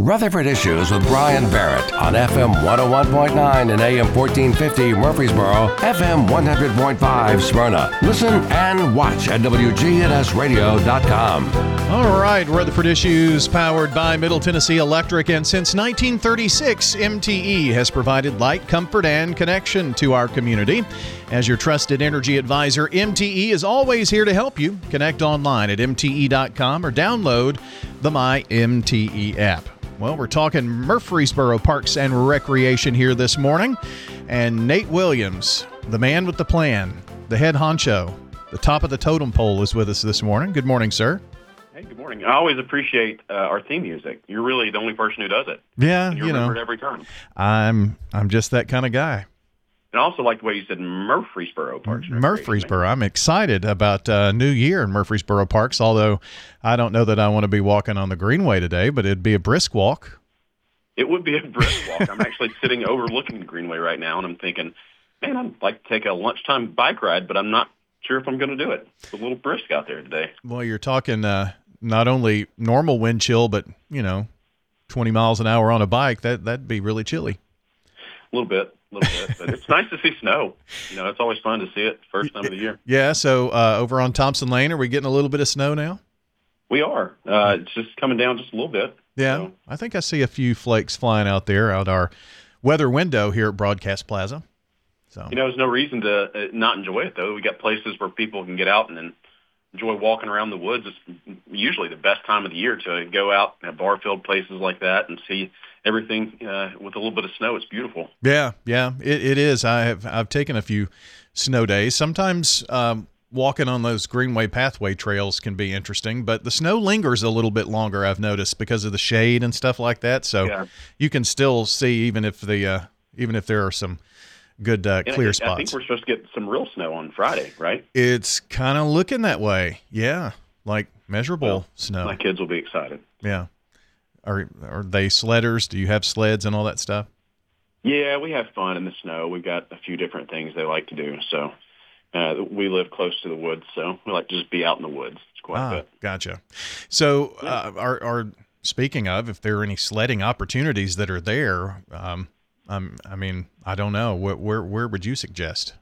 Rutherford Issues with Brian Barrett on FM 101.9 and AM 1450 Murfreesboro, FM 100.5 Smyrna. Listen and watch at WGNSradio.com. All right, Rutherford Issues powered by Middle Tennessee Electric, and since 1936, MTE has provided light, comfort, and connection to our community. As your trusted energy advisor, MTE is always here to help you. Connect online at MTE.com or download the MyMTE app. Well, we're talking Murfreesboro Parks and Recreation here this morning, and Nate Williams, the man with the plan, the head honcho, the top of the totem pole, is with us this morning. Good morning, sir. Hey, good morning. I always appreciate our theme music. You're really the only person who does it. Yeah, and you remember it every turn. I'm just that kind of guy. And I also like the way you said Murfreesboro Parks. Murfreesboro. I'm excited about New Year in Murfreesboro Parks, although I don't know that I want to be walking on the Greenway today, but it'd be a brisk walk. It would be a brisk walk. I'm actually sitting overlooking the Greenway right now, and I'm thinking, man, I'd like to take a lunchtime bike ride, but I'm not sure if I'm going to do it. It's a little brisk out there today. Well, you're talking not only normal wind chill, but, 20 miles an hour on a bike. That'd be really chilly. A little bit. But it's nice to see snow. It's always fun to see it first time of the year. Yeah, so over on Thompson Lane, are we getting a little bit of snow now? We are. It's just coming down just a little bit. Yeah, so. I think I see a few flakes flying out there out our weather window here at Broadcast Plaza. So there's no reason to not enjoy it, though. We got places where people can get out and enjoy walking around the woods. It's usually the best time of the year to go out at Barfield, places like that, and see everything with a little bit of snow. It's beautiful. Yeah, it is. I've taken a few snow days. Sometimes walking on those Greenway pathway trails can be interesting, but the snow lingers a little bit longer, I've noticed, because of the shade and stuff like that. So you can still see even if there are some good clear spots. I think we're supposed to get some real snow on Friday, right? It's kind of looking that way. Yeah, like measurable snow. My kids will be excited. Yeah. Are they sledders? Do you have sleds and all that stuff? Yeah, we have fun in the snow. We've got a few different things they like to do. So we live close to the woods, so we like to just be out in the woods. It's quite a bit. Gotcha. So are speaking of, if there are any sledding opportunities that are there, I don't know. Where would you suggest?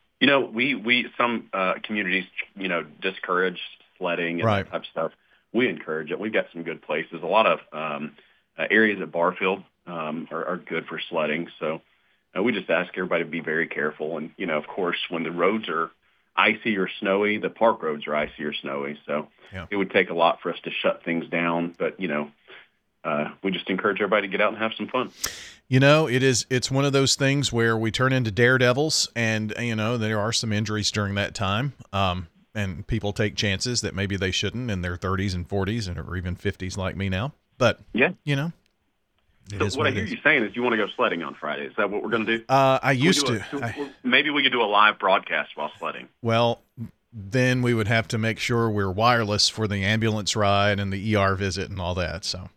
We some communities, discourage sledding and that type of stuff. We encourage it. We've got some good places. A lot of areas at Barfield are good for sledding. So we just ask everybody to be very careful. And, of course, when the roads are icy or snowy, the park roads are icy or snowy. So it would take a lot for us to shut things down. But, we just encourage everybody to get out and have some fun. It's one of those things where we turn into daredevils, and, there are some injuries during that time. And people take chances that maybe they shouldn't in their 30s and 40s or even 50s like me now. But, So what I hear is. You saying is you want to go sledding on Friday. Is that what we're going to do? I used to. Maybe we could do a live broadcast while sledding. Well, then we would have to make sure we're wireless for the ambulance ride and the ER visit and all that. So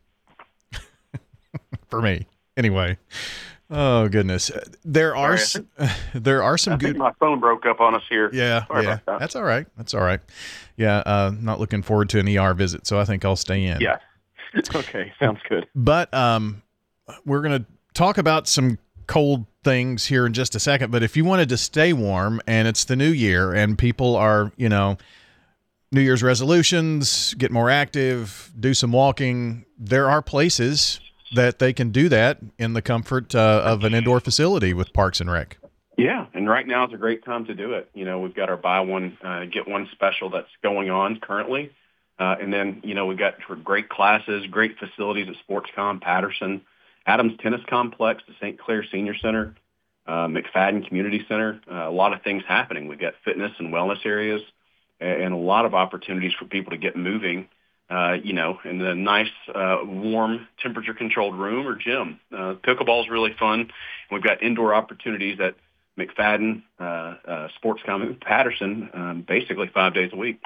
for me, anyway. Oh goodness, there are some good. Think my phone broke up on us here. Yeah, Sorry about that. That's all right. Yeah, not looking forward to an ER visit, so I think I'll stay in. Yeah. Okay, sounds good. But we're gonna talk about some cold things here in just a second. But if you wanted to stay warm, and it's the new year, and people are, New Year's resolutions, get more active, do some walking, there are places that they can do that in the comfort of an indoor facility with Parks and Rec. Yeah, and right now is a great time to do it. We've got our buy one, get one special that's going on currently. And then, we've got great classes, great facilities at SportsCom, Patterson, Adams Tennis Complex, the St. Clair Senior Center, McFadden Community Center. A lot of things happening. We've got fitness and wellness areas and a lot of opportunities for people to get moving. In a nice, warm, temperature-controlled room or gym. Pickleball is really fun. We've got indoor opportunities at McFadden, SportsCom, Patterson, basically 5 days a week.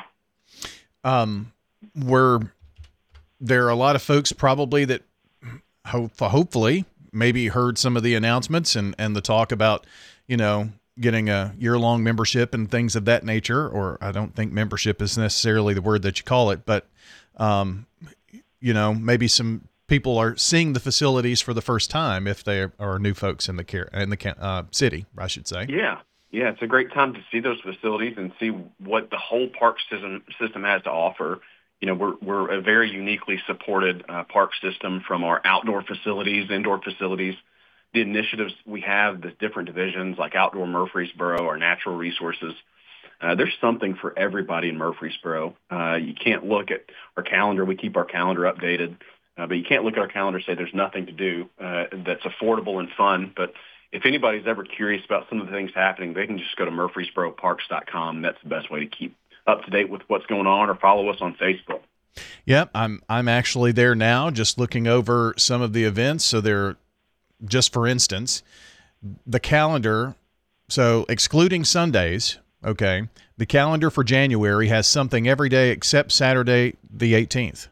Where there are a lot of folks probably that hopefully maybe heard some of the announcements and the talk about, getting a year-long membership and things of that nature, or I don't think membership is necessarily the word that you call it, but maybe some people are seeing the facilities for the first time if they are new folks in the city, I should say. Yeah. Yeah, it's a great time to see those facilities and see what the whole park system has to offer. You know, we're a very uniquely supported park system, from our outdoor facilities, indoor facilities, the initiatives we have, the different divisions like Outdoor Murfreesboro, our natural resources. There's something for everybody in Murfreesboro. You can't look at our calendar. We keep our calendar updated, but you can't look at our calendar and say there's nothing to do that's affordable and fun. But if anybody's ever curious about some of the things happening, they can just go to murfreesboroparks.com. That's the best way to keep up to date with what's going on, or follow us on Facebook. Yep, I'm actually there now, just looking over some of the events. So they're, just for instance, the calendar, so excluding Sundays, okay, the calendar for January has something every day except Saturday the 18th.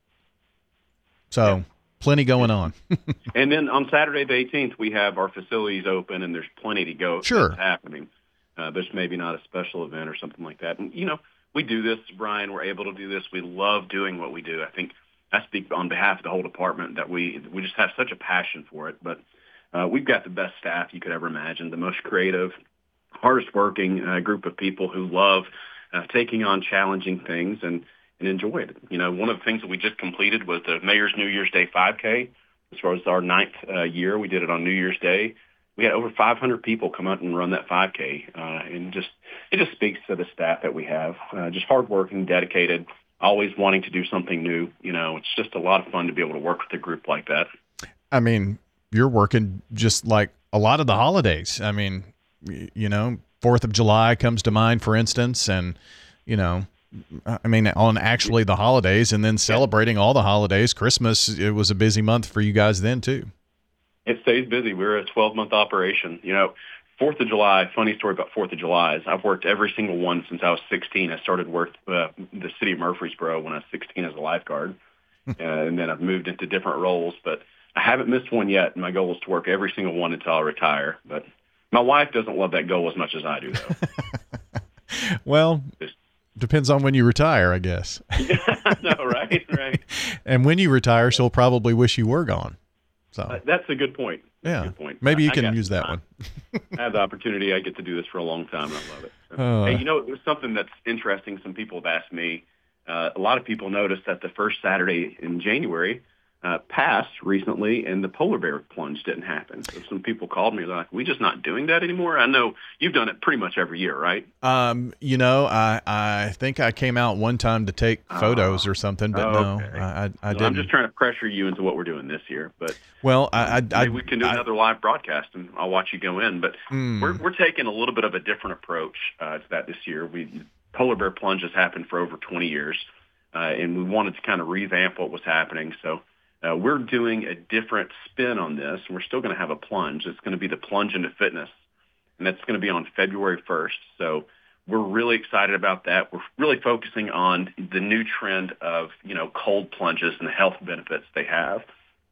So plenty going on. And then on Saturday the 18th, we have our facilities open, and there's plenty to go. Sure. That's happening. There's maybe not a special event or something like that. And, you know, we do this, Brian. We're able to do this. We love doing what we do. I think I speak on behalf of the whole department that we just have such a passion for it. But we've got the best staff you could ever imagine, the most creative, hardest working group of people who love taking on challenging things and enjoy it. You know, one of the things that we just completed was the Mayor's New Year's Day 5K. As far as our 9th year, we did it on New Year's Day. We had over 500 people come out and run that 5K, and it just speaks to the staff that we have. Just hardworking, dedicated, always wanting to do something new. You know, it's just a lot of fun to be able to work with a group like that. I mean, you're working just like a lot of the holidays. I mean, you know, 4th of July comes to mind, for instance, and, you know, I mean, on actually the holidays, and then celebrating all the holidays. Christmas, it was a busy month for you guys then, too. It stays busy. We're a 12-month operation. You know, 4th of July, funny story about 4th of July is I've worked every single one since I was 16. I started work the city of Murfreesboro when I was 16 as a lifeguard, and then I've moved into different roles. But I haven't missed one yet. My goal is to work every single one until I retire. But my wife doesn't love that goal as much as I do, though. Well, depends on when you retire, I guess. No, right. And when you retire, she'll probably wish you were gone. So that's a good point. Yeah, a good point. Maybe you can use that one. I have the opportunity. I get to do this for a long time, and I love it. So, hey, you know, there's something that's interesting. Some people have asked me. A lot of people noticed that the first Saturday in January passed recently, and the polar bear plunge didn't happen. So some people called me like, "We just not doing that anymore." I know you've done it pretty much every year, right? You know, I think I came out one time to take photos or something, but no, I didn't. I'm just trying to pressure you into what we're doing this year, but well, maybe we can do another live broadcast, and I'll watch you go in. But we're taking a little bit of a different approach to that this year. Polar bear plunge has happened for over 20 years, and we wanted to kind of revamp what was happening. So we're doing a different spin on this. We're still going to have a plunge. It's going to be the Plunge into Fitness, and that's going to be on February 1st. So we're really excited about that. We're really focusing on the new trend of, you know, cold plunges and the health benefits they have.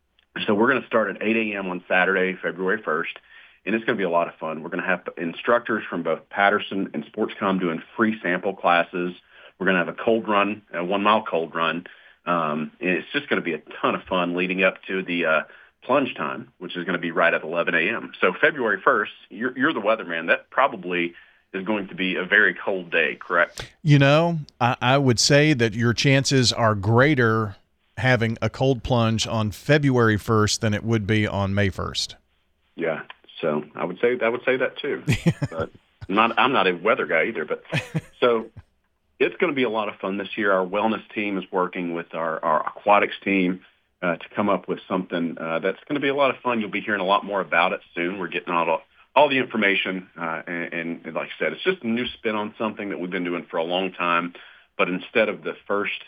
So we're going to start at 8 a.m. on Saturday, February 1st, and it's going to be a lot of fun. We're going to have instructors from both Patterson and Sportscom doing free sample classes. We're going to have a cold run, a 1 mile cold run. And it's just going to be a ton of fun leading up to the plunge time, which is going to be right at 11 a.m. So February 1st, you're the weatherman. That probably is going to be a very cold day, correct? You know, I would say that your chances are greater having a cold plunge on February 1st than it would be on May 1st. Yeah, so I would say that too. But I'm not a weather guy either, but so it's going to be a lot of fun this year. Our wellness team is working with our aquatics team to come up with something that's going to be a lot of fun. You'll be hearing a lot more about it soon. We're getting all the information, and like I said, it's just a new spin on something that we've been doing for a long time. But instead of the first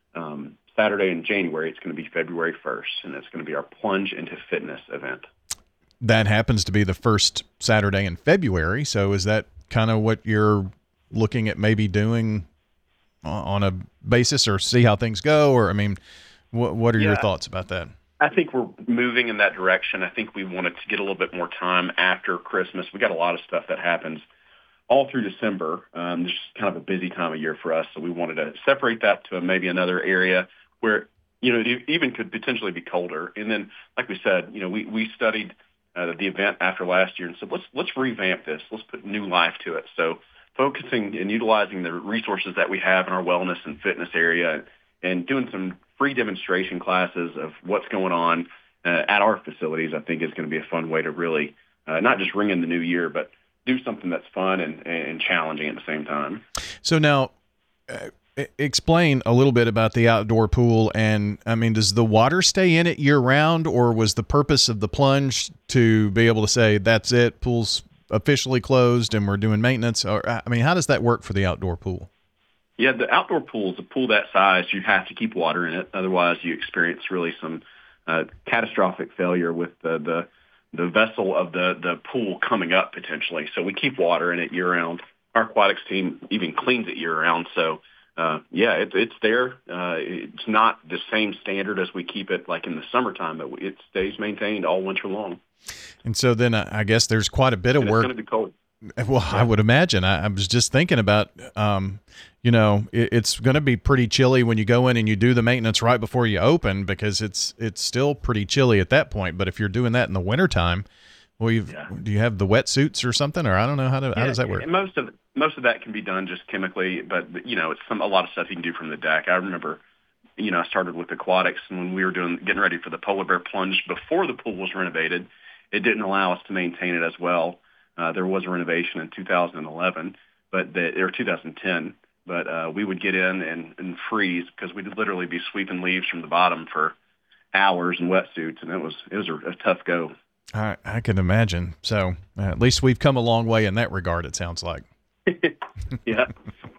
Saturday in January, it's going to be February 1st, and it's going to be our Plunge into Fitness event. That happens to be the first Saturday in February. So is that kind of what you're looking at maybe doing on a basis, or see how things go? Or, I mean, what are your thoughts about that? I think we're moving in that direction. I think we wanted to get a little bit more time after Christmas. We got a lot of stuff that happens all through December. This is kind of a busy time of year for us, so we wanted to separate that to maybe another area where it even could potentially be colder. And then, like we said, we studied the event after last year and said, let's revamp this. Let's put new life to it. So focusing and utilizing the resources that we have in our wellness and fitness area and doing some free demonstration classes of what's going on at our facilities, I think is going to be a fun way to really not just ring in the new year, but do something that's fun and challenging at the same time. So now, explain a little bit about the outdoor pool. And I mean, does the water stay in it year round, or was the purpose of the plunge to be able to say, that's it, pool's officially closed and we're doing maintenance? Or, I mean, how does that work for the outdoor pool? Yeah, the outdoor pool is a pool that size. You have to keep water in it. Otherwise, you experience really some catastrophic failure with the vessel of the pool coming up potentially. So we keep water in it year round. Our aquatics team even cleans it year round. So it's there. It's not the same standard as we keep it like in the summertime, but it stays maintained all winter long. And so then I guess there's quite a bit of work. It's going to be cold. Well, yeah. I would imagine. I was just thinking about, it's going to be pretty chilly when you go in and you do the maintenance right before you open, because it's still pretty chilly at that point. But if you're doing that in the wintertime, well, do you have the wetsuits or something, or I don't know how does that work? Most of that can be done just chemically, but it's a lot of stuff you can do from the deck. I remember, I started with aquatics, and when we were getting ready for the polar bear plunge before the pool was renovated, it didn't allow us to maintain it as well. There was a renovation in 2011, or 2010, but we would get in and freeze because we'd literally be sweeping leaves from the bottom for hours in wetsuits, and it was a tough go. I can imagine. So at least we've come a long way in that regard, it sounds like. Yeah.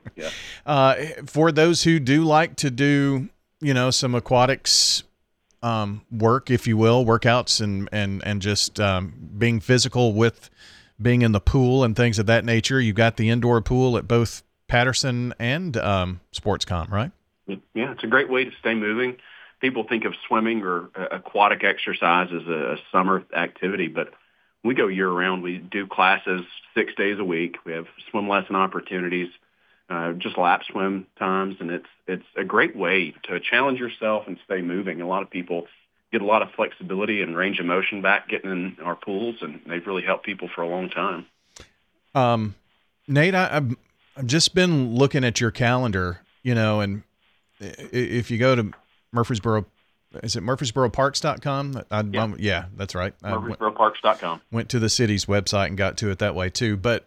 For those who do like to do, some aquatics work, if you will, workouts and just being physical with being in the pool and things of that nature, you've got the indoor pool at both Patterson and SportsCom, right? Yeah, it's a great way to stay moving. People think of swimming or aquatic exercise as a summer activity, but we go year-round. We do classes 6 days a week. We have swim lesson opportunities, just lap swim times, and it's a great way to challenge yourself and stay moving. A lot of people get a lot of flexibility and range of motion back getting in our pools, and they've really helped people for a long time. Nate, I've just been looking at your calendar, and if you go to Murfreesboro, is it murfreesboroparks.com? Yeah, that's right. Murfreesboroparks.com. Went to the city's website and got to it that way too. But,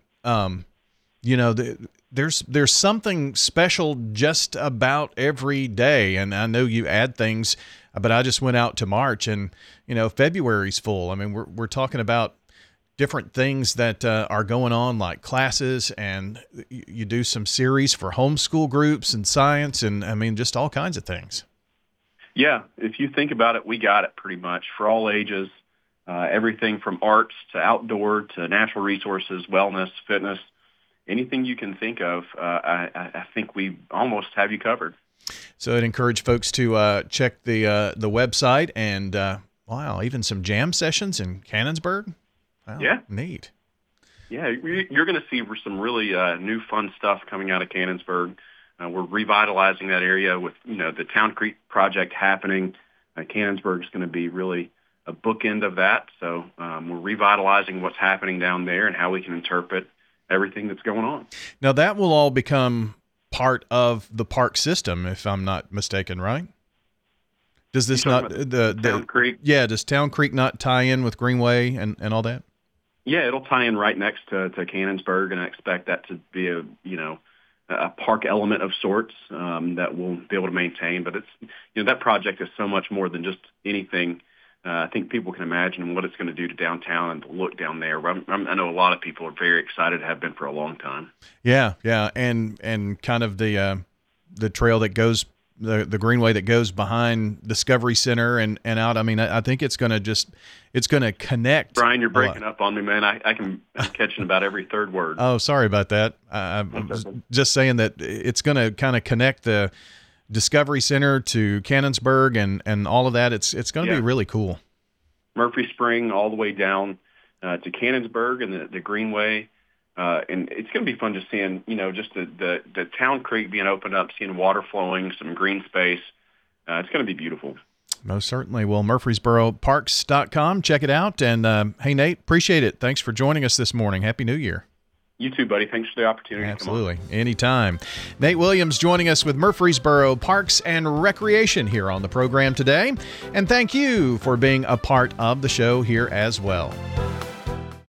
there's something special just about every day. And I know you add things, but I just went out to March and, February's full. I mean, we're talking about different things that are going on, like classes, and you do some series for homeschool groups and science, and I mean, just all kinds of things. Yeah, if you think about it, we got it pretty much for all ages, everything from arts to outdoor to natural resources, wellness, fitness, anything you can think of. I think we almost have you covered. So I'd encourage folks to check the website and, even some jam sessions in Cannonsburg. Wow, yeah. Neat. Yeah, you're going to see some really new fun stuff coming out of Cannonsburg. We're revitalizing that area with, the Town Creek project happening. Cannonsburg is going to be really a bookend of that. So we're revitalizing what's happening down there and how we can interpret everything that's going on. Now, that will all become part of the park system, if I'm not mistaken, right? Does this not Town Creek? Yeah, does Town Creek not tie in with Greenway and all that? Yeah, it'll tie in right next to Cannonsburg, and I expect that to be a park element of sorts that we'll be able to maintain. But it's that project is so much more than just anything. I think people can imagine what it's going to do to downtown and the look down there. I know a lot of people are very excited, have been for a long time. Yeah, and kind of the trail that goes. The greenway that goes behind Discovery Center and out. I mean, I think it's going to connect. Brian, you're breaking up on me, man. I'm catching about every third word. Oh, sorry about that. I'm just saying that it's going to kind of connect the Discovery Center to Cannonsburg and all of that. It's going to be really cool. Murphy Spring all the way down to Cannonsburg and the greenway. And it's going to be fun just seeing, just the Town Creek being opened up, seeing water flowing, some green space. it's going to be beautiful. Most certainly. Well, MurfreesboroParks.com. Check it out. And hey, Nate, appreciate it. Thanks for joining us this morning. Happy New Year. You too, buddy. Thanks for the opportunity. Absolutely. Anytime. Nate Williams joining us with Murfreesboro Parks and Recreation here on the program today. And thank you for being a part of the show here as well.